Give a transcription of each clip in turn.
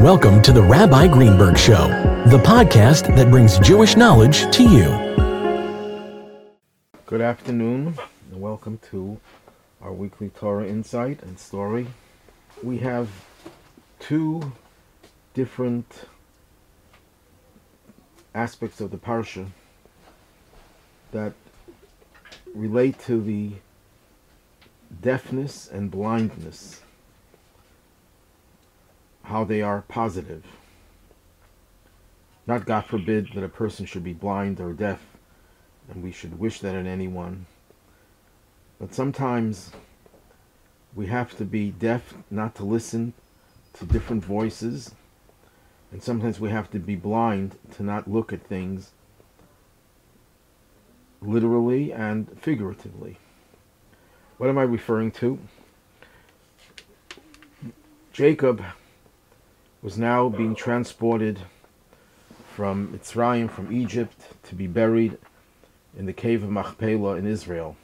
welcome to the Rabbi Greenberg Show, the podcast that brings Jewish knowledge to you. Good afternoon, and welcome to our weekly Torah Insight and Story. We have two different aspects of the Parsha that relate to the deafness and blindness, how they are positive. Not, God forbid, that a person should be blind or deaf, and we should wish that in anyone. But sometimes we have to be deaf not to listen to different voices, and sometimes we have to be blind to not look at things literally and figuratively. What am I referring to? Jacob was now being transported from Mitzrayim, from Egypt, to be buried in the cave of Machpelah in Israel.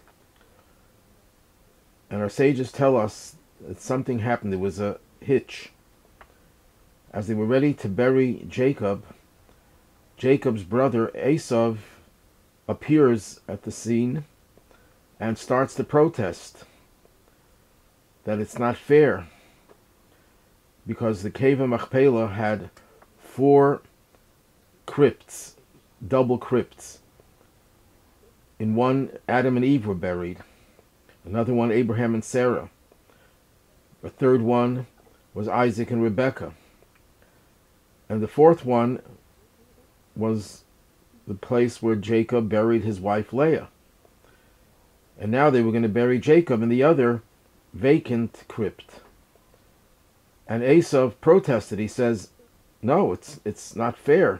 And our sages tell us that something happened. There was a hitch. As they were ready to bury Jacob, Jacob's brother Esav appears at the scene and starts to protest that it's not fair, because the cave of Machpelah had 4 crypts, double crypts. In one, Adam and Eve were buried. Another one, Abraham and Sarah. A third one was Isaac and Rebekah. And the fourth one was the place where Jacob buried his wife Leah. And now they were going to bury Jacob in the other vacant crypt. And Esav protested. He says, no, it's not fair.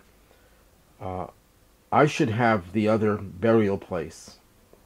I should have the other burial place.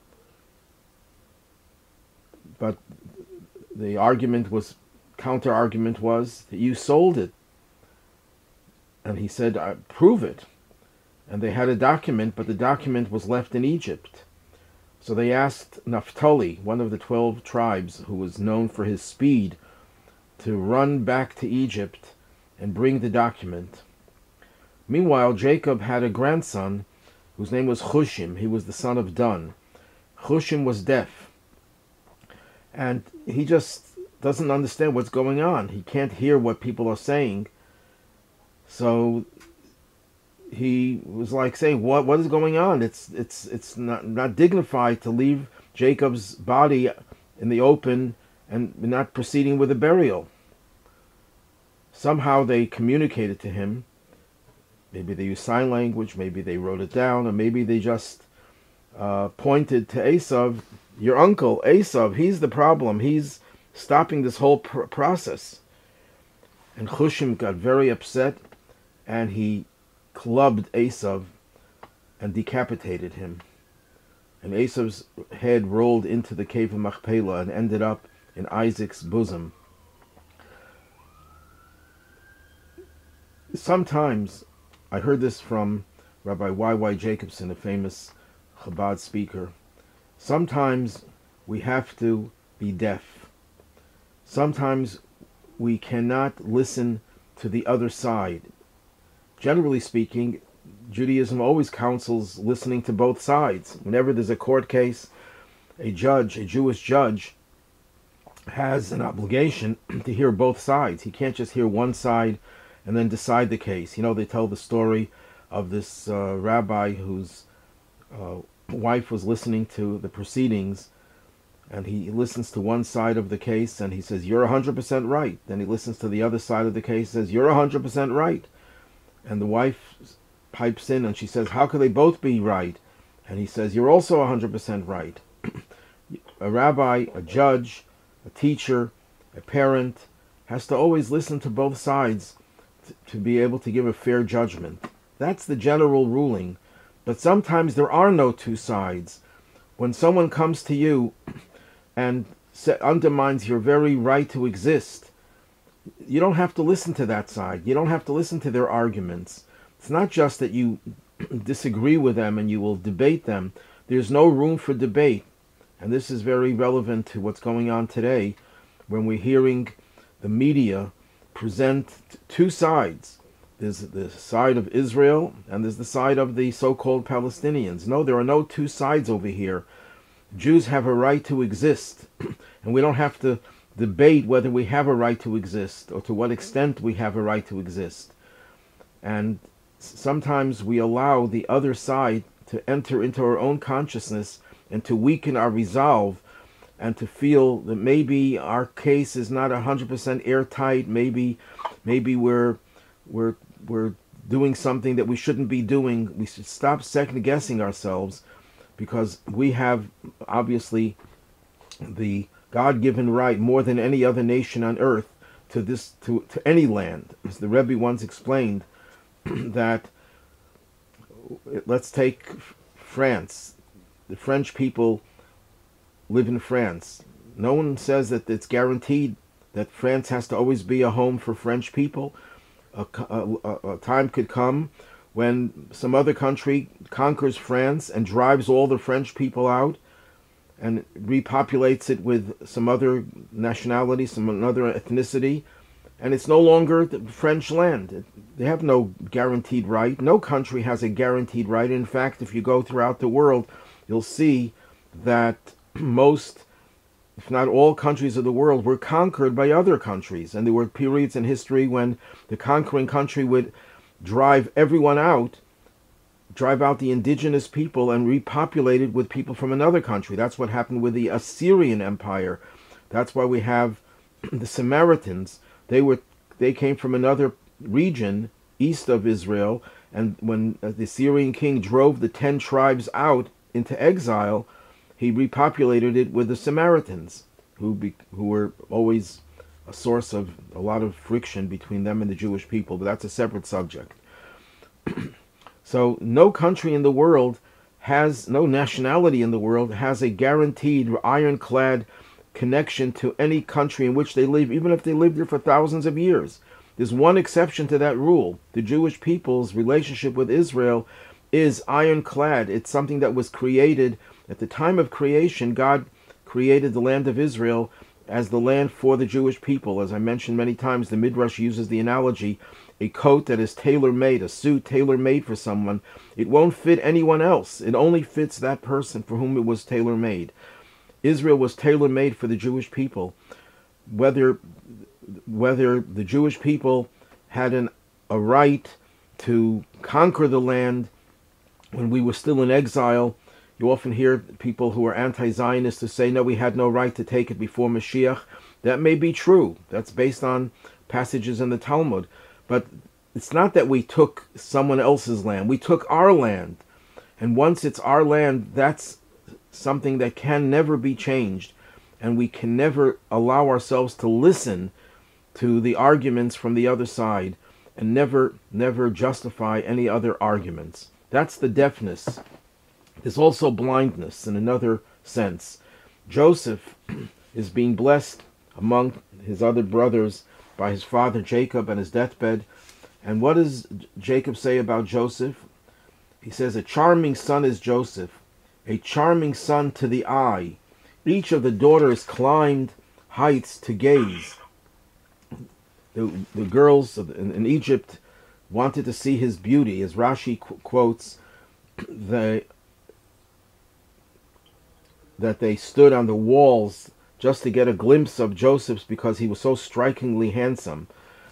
But the counter-argument was that you sold it. And he said, prove it. And they had a document, but the document was left in Egypt. So they asked Naphtali, one of the 12 tribes, who was known for his speed, to run back to Egypt and bring the document. Meanwhile, Jacob had a grandson whose name was Chushim. He was the son of Dun. Chushim was deaf, and he just doesn't understand what's going on. He can't hear what people are saying. So he was like saying, "What is going on? It's not dignified to leave Jacob's body in the open and not proceeding with a burial." Somehow they communicated to him. Maybe they used sign language, maybe they wrote it down, or maybe they just pointed to Esav, your uncle, Esav, he's the problem. He's stopping this whole process. And Chushim got very upset, and he clubbed Esav and decapitated him. And Esav's head rolled into the cave of Machpelah and ended up in Isaac's bosom. Sometimes, I heard this from Rabbi Y.Y. Jacobson, a famous Chabad speaker, sometimes we have to be deaf. Sometimes we cannot listen to the other side. Generally speaking, Judaism always counsels listening to both sides. Whenever there's a court case, a Jewish judge, has an obligation to hear both sides. He can't just hear one side and then decide the case. You know, they tell the story of this rabbi whose wife was listening to the proceedings, and he listens to one side of the case and he says, "You're 100% right." Then he listens to the other side of the case and says, "You're 100% right." And the wife pipes in and she says, "How could they both be right?" And he says, "You're also 100% right." A rabbi, a judge, a teacher, a parent has to always listen to both sides to be able to give a fair judgment. That's the general ruling. But sometimes there are no two sides. When someone comes to you and undermines your very right to exist, you don't have to listen to that side. You don't have to listen to their arguments. It's not just that you disagree with them and you will debate them. There's no room for debate. And this is very relevant to what's going on today when we're hearing the media present two sides. There's the side of Israel and there's the side of the so-called Palestinians. No, there are no two sides over here. Jews have a right to exist, and we don't have to debate whether we have a right to exist or to what extent we have a right to exist. And sometimes we allow the other side to enter into our own consciousness and to weaken our resolve and to feel that maybe our case is not 100% airtight. Maybe we're doing something that we shouldn't be doing. We should stop second guessing ourselves, because we have obviously the God-given right more than any other nation on earth to any land. As the Rebbe once explained, that let's take France. The French people live in France. No one says that it's guaranteed that France has to always be a home for French people. A time could come when some other country conquers France and drives all the French people out and repopulates it with some other nationality, some another ethnicity, and it's no longer the French land. They have no guaranteed right. No country has a guaranteed right. In fact, if you go throughout the world, you'll see that most, if not all, countries of the world were conquered by other countries. And there were periods in history when the conquering country would drive everyone out, drive out the indigenous people, and repopulate it with people from another country. That's what happened with the Assyrian Empire. That's why we have the Samaritans. They came from another region east of Israel, and when the Assyrian king drove the 10 tribes out into exile, he repopulated it with the Samaritans, who were always a source of a lot of friction between them and the Jewish people, but that's a separate subject. So no country in the world no nationality in the world has a guaranteed ironclad connection to any country in which they live, even if they lived there for thousands of years. There's one exception to that rule. The Jewish people's relationship with Israel is ironclad. It's something that was created at the time of creation. God created the land of Israel as the land for the Jewish people. As I mentioned many times, the Midrash uses the analogy, a coat that is tailor-made, a suit tailor-made for someone. It won't fit anyone else. It only fits that person for whom it was tailor-made. Israel was tailor-made for the Jewish people. Whether the Jewish people had a right to conquer the land when we were still in exile. You often hear people who are anti-Zionists to say, no, we had no right to take it before Mashiach. That may be true. That's based on passages in the Talmud. But it's not that we took someone else's land. We took our land. And once it's our land, that's something that can never be changed. And we can never allow ourselves to listen to the arguments from the other side and never justify any other arguments. That's the deafness. There's also blindness in another sense. Joseph is being blessed among his other brothers by his father Jacob and his deathbed. And what does Jacob say about Joseph? He says, a charming son is Joseph, a charming son to the eye. Each of the daughters climbed heights to gaze. The girls in Egypt wanted to see his beauty. As Rashi quotes, that they stood on the walls just to get a glimpse of Joseph's because he was so strikingly handsome.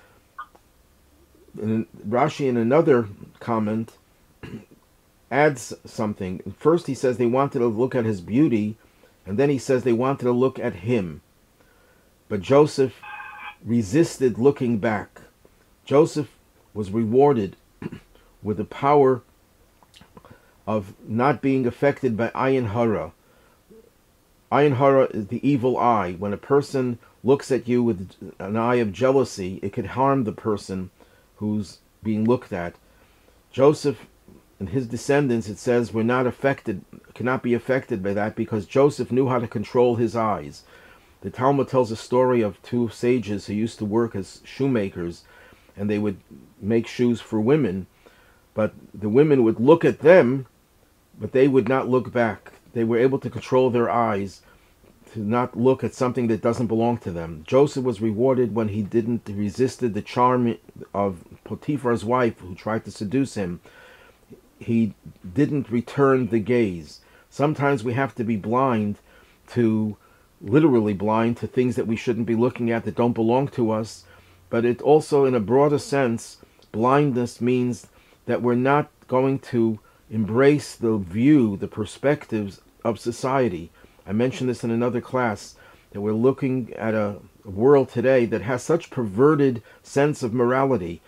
And Rashi, in another comment, adds something. First he says they wanted to look at his beauty, and then he says they wanted to look at him. But Joseph resisted looking back. Joseph was rewarded with the power of not being affected by ayin hara. Ayin hara is the evil eye. When a person looks at you with an eye of jealousy, it could harm the person who's being looked at. Joseph and his descendants, it says, cannot be affected by that because Joseph knew how to control his eyes. The Talmud tells a story of two sages who used to work as shoemakers, and they would make shoes for women, but the women would look at them, but they would not look back. They were able to control their eyes to not look at something that doesn't belong to them. Joseph was rewarded when he didn't resisted the charm of Potiphar's wife who tried to seduce him. He didn't return the gaze. Sometimes we have to be blind to, literally blind to things that we shouldn't be looking at that don't belong to us. But it also, in a broader sense, blindness means that we're not going to embrace the view, the perspectives of society. I mentioned this in another class, that we're looking at a world today that has such perverted sense of morality.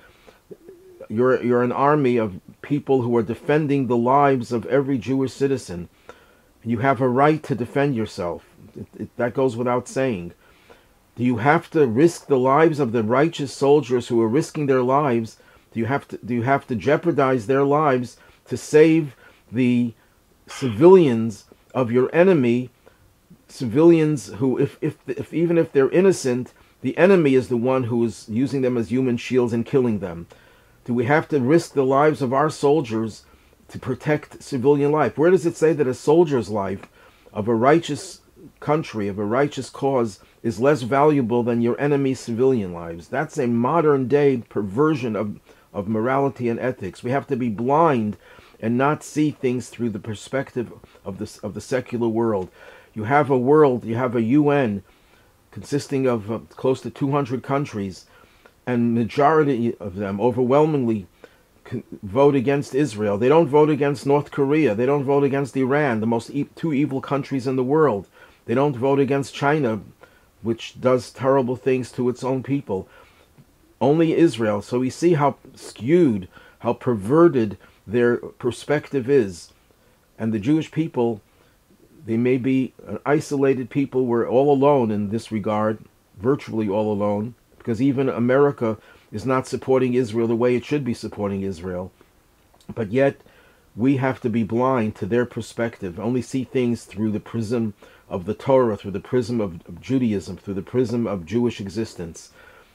You're an army of people who are defending the lives of every Jewish citizen. You have a right to defend yourself. That goes without saying. Do you have to risk the lives of the righteous soldiers who are risking their lives? Do you have to jeopardize their lives to save the civilians of your enemy? Civilians who, if even if they're innocent, the enemy is the one who is using them as human shields and killing them. Do we have to risk the lives of our soldiers to protect civilian life? Where does it say that a soldier's life of a righteous country, of a righteous cause, is less valuable than your enemy's civilian lives? That's a modern day perversion of morality and ethics. We have to be blind and not see things through the perspective of the secular world. You have a world, you have a UN consisting of close to 200 countries, and majority of them overwhelmingly vote against Israel. They don't vote against North Korea. They don't vote against Iran, the most two evil countries in the world. They don't vote against China, which does terrible things to its own people. Only Israel. So we see how skewed, how perverted their perspective is. And the Jewish people, they may be an isolated people. We're all alone in this regard, virtually all alone, because even America is not supporting Israel the way it should be supporting Israel. But yet, we have to be blind to their perspective, only see things through the prism of the Torah, through the prism of Judaism, through the prism of Jewish existence.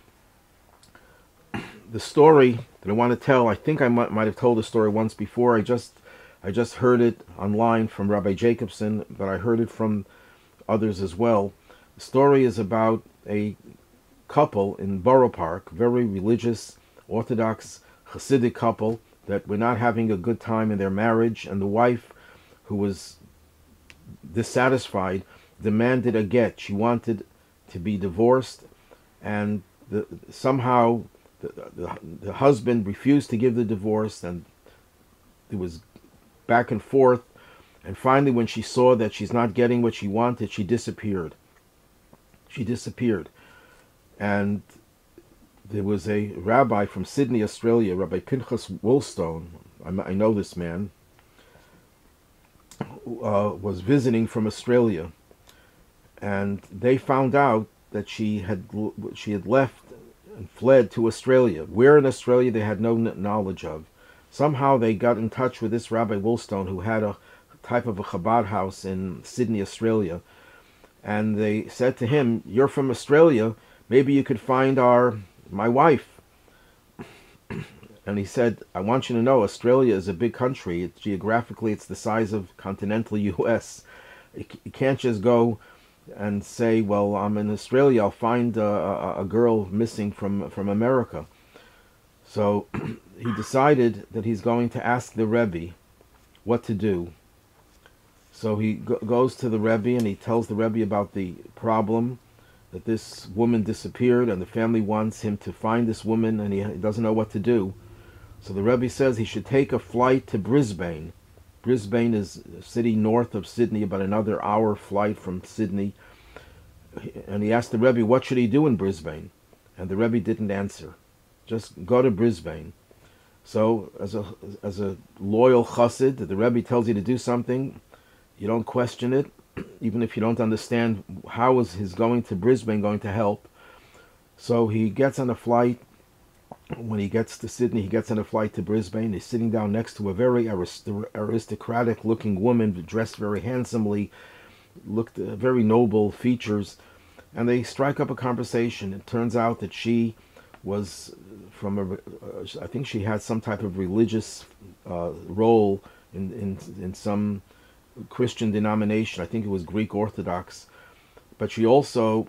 The story that I want to tell, I think I might have told the story once before. I just heard it online from Rabbi Jacobson, but I heard it from others as well. The story is about a couple in Borough Park, very religious, Orthodox, Hasidic couple, that were not having a good time in their marriage, and the wife, who was dissatisfied, demanded a get. She wanted to be divorced, and somehow the husband refused to give the divorce, and it was back and forth, and finally when she saw that she's not getting what she wanted, she disappeared. And there was a rabbi from Sydney, Australia, Rabbi Pinchas Woolstone, I know this man, was visiting from Australia, and they found out that she had left and fled to Australia. Where in Australia they had no knowledge of. Somehow they got in touch with this Rabbi Woolstone, who had a type of a Chabad house in Sydney, Australia, and they said to him, "You're from Australia, maybe you could find my wife." And he said, "I want you to know, Australia is a big country. Geographically, it's the size of continental U.S. You can't just go and say, well, I'm in Australia, I'll find a girl missing from America." So he decided that he's going to ask the Rebbe what to do. So he goes to the Rebbe and he tells the Rebbe about the problem, that this woman disappeared and the family wants him to find this woman, and he doesn't know what to do. So the Rebbe says he should take a flight to Brisbane. Brisbane is a city north of Sydney, about another hour flight from Sydney. And he asked the Rebbe, what should he do in Brisbane? And the Rebbe didn't answer. Just go to Brisbane. So as a loyal chassid, the Rebbe tells you to do something, you don't question it, even if you don't understand how is his going to Brisbane going to help. So he gets on a flight. When he gets to Sydney, he gets on a flight to Brisbane. He's sitting down next to a very aristocratic-looking woman, dressed very handsomely, looked very noble features, and they strike up a conversation. It turns out that she was from I think she had some type of religious role in some Christian denomination. I think it was Greek Orthodox. but she also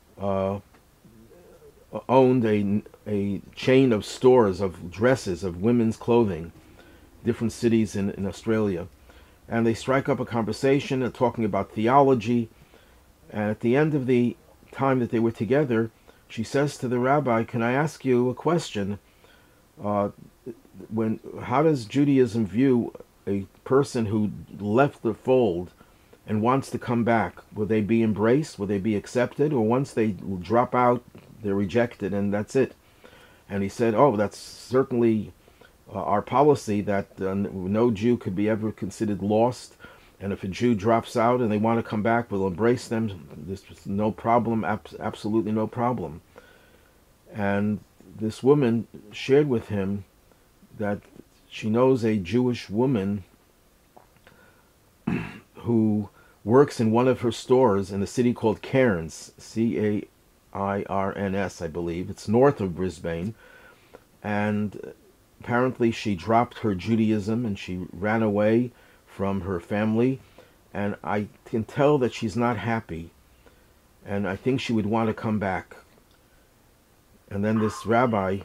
owned a chain of stores of dresses, of women's clothing, different cities in Australia. And they strike up a conversation talking about theology. And at the end of the time that they were together, she says to the rabbi, "Can I ask you a question? How does Judaism view a person who left the fold and wants to come back? Will they be embraced? Will they be accepted? Or once they drop out, they're rejected and that's it?" And he said, "Oh, that's certainly our policy, that no Jew could be ever considered lost. And if a Jew drops out and they want to come back, we'll embrace them. There's no problem, absolutely no problem." And this woman shared with him that she knows a Jewish woman who works in one of her stores in a city called Cairns, Cairns, I believe. It's north of Brisbane. And apparently she dropped her Judaism and she ran away from her family. And I can tell that she's not happy. And I think she would want to come back. And then this Rabbi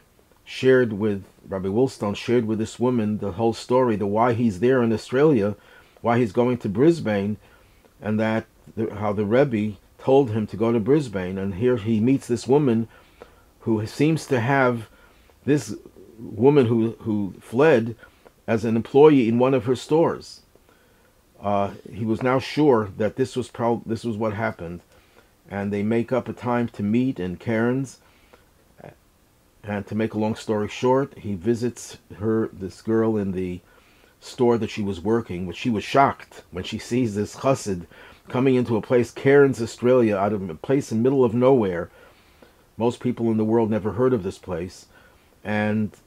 Willstone shared with this woman the whole story, the why he's there in Australia, why he's going to Brisbane, and that how the Rebbe told him to go to Brisbane. And here he meets this woman who seems to have this woman who fled as an employee in one of her stores. He was now sure that this was what happened, and they make up a time to meet in Cairns. And to make a long story short, he visits this girl in the store that she was working, which she was shocked when she sees this chassid coming into a place, Cairns, Australia, out of a place in the middle of nowhere. Most people in the world never heard of this place. And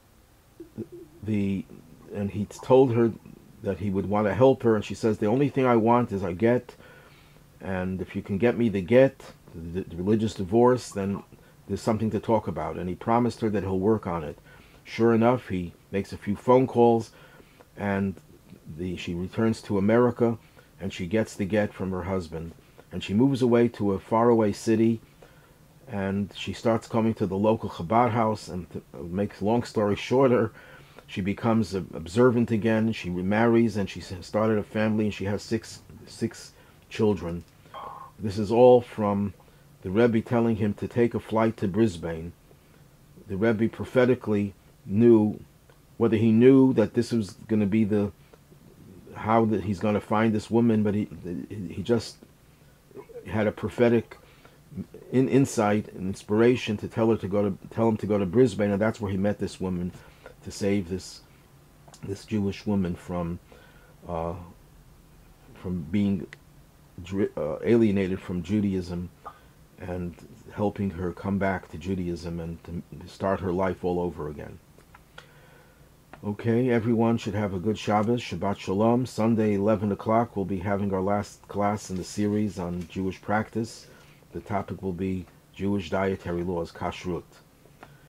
he told her that he would want to help her, and she says, "The only thing I want is a get, and if you can get me the get, the religious divorce, then there's something to talk about." And he promised her that he'll work on it. Sure enough, he makes a few phone calls, and she returns to America, and she gets the get from her husband. And she moves away to a faraway city, and she starts coming to the local Chabad house, and to make a long story shorter, she becomes observant again. She remarries, and she started a family, and she has six children. This is all from the Rebbe telling him to take a flight to Brisbane. The Rebbe prophetically knew, whether he knew that this was going to be how that he's going to find this woman, but he just had a prophetic insight and inspiration to tell him to go to Brisbane, and that's where he met this woman to save this Jewish woman from being alienated from Judaism, and helping her come back to Judaism and to start her life all over again. Okay, everyone should have a good Shabbos, Shabbat Shalom. Sunday, 11 o'clock, we'll be having our last class in the series on Jewish practice. The topic will be Jewish dietary laws, Kashrut.